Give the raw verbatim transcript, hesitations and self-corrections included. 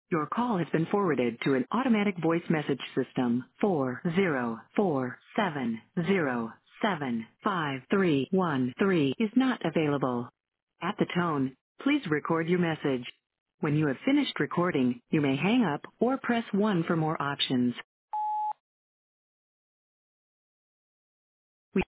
Your call has been forwarded to an automatic voice message system. four zero four seven zero seven five three one three is not available. At the tone, please record your message. When you have finished recording, you may hang up or press one for more options.